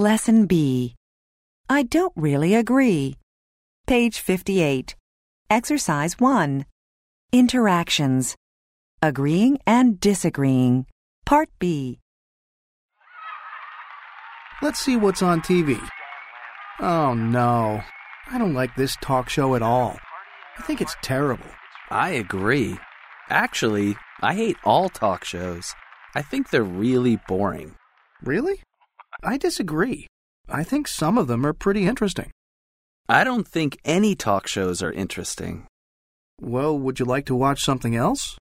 Lesson B. I don't really agree. Page 58. Exercise 1. Interactions. Agreeing and disagreeing. Part B. Let's see what's on TV. Oh no, I don't like this talk show at all. I think it's terrible. I agree. Actually, I hate all talk shows. I think they're really boring. Really? I disagree. I think some of them are pretty interesting. I don't think any talk shows are interesting. Well, would you like to watch something else?